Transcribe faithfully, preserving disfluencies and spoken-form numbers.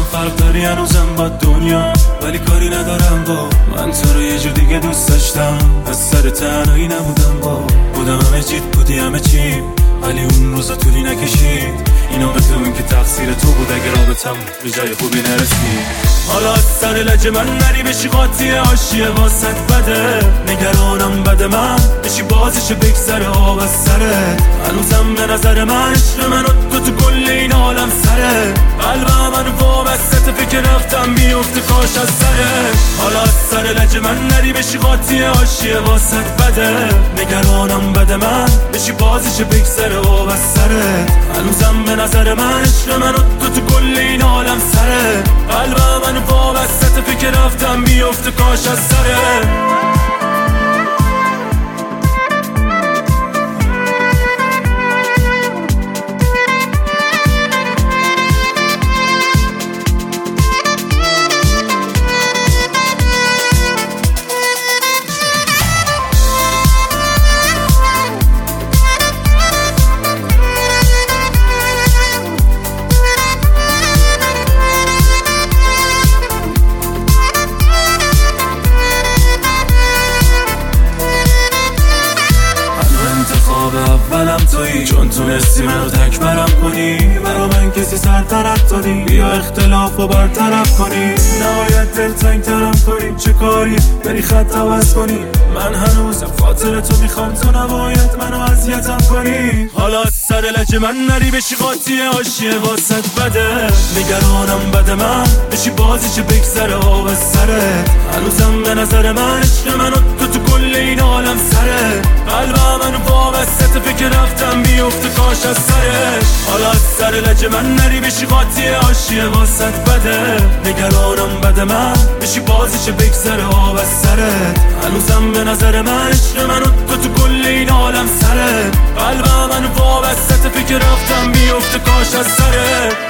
فرق داری هنوزم با دنیا، ولی کاری ندارم با من تو رو یه جور دیگه دوست داشتم. از سر تنهایی نبودم با بودم همه چیت بودی همه چی، ولی اون روزا طولی نکشید. اینا به تو این که تقصیر تو بود اگه رابطم به جای خوبی نرسید. حالا از سر لج من نری بشی قاطی عاشیه واسط بده، نگرانم بده من بشی بازیشه بگذره آب از سرت. هنوزم به نظر من عشق من و تو تو کل این عالم سره، قلبم من وابسته فکر رفتم بیفته کاش از سرت. حالا از سر لج من نری بشی قاطی عاشیه واسط بده، نگرانم بده من بشی بازیشه بگذره آب از سرت. هنوزم به نظر من عشق من و تو تو کل این عالم سره، قلبم من وابسته فکر رفتم بیفته کاش از سرت. اولم تویی چون تونستی منو تک برم کنی، برا من کسی سرطرف دادی بیا اختلاف و برطرف کنی. نهایت دلتنگ ترم کنی چه کاری بری خط عوض کنی، من هنوزم خاطر تو میخوام تو نباید منو اذیتم کنی. حالا از سر لج من نری بشی قاطی عاشیه واسط بده، نگرانم بده من بشی بازیشه بگذره آب از سرت. هنوزم به نظر من عشق من و تو تو کل این عالم سره، قلبم من وابسته فکر رفتم بیفته کاش از سرت. حالا از سر لج من نری بشی قاطی عاشیه واسط بده، نگرانم بده من بشی بازیشه بگذره آب از سرت. هنوزم به نظر من عشق من و تو تو کل این عالم سره، قلبم من وابسته فکر رفتم بیفته کاش از سرت.